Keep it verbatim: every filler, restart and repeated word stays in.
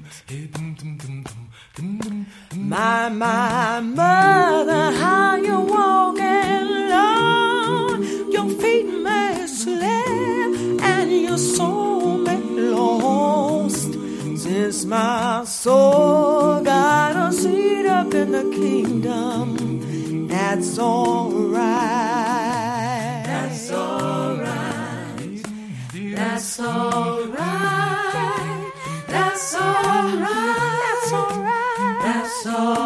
My, my mother, how you walking, Lord? Your feet may slip and your soul may lost. Since my soul got a seat up in the kingdom, that's alright. That's alright. That's alright. That's alright. That's alright. That's alright.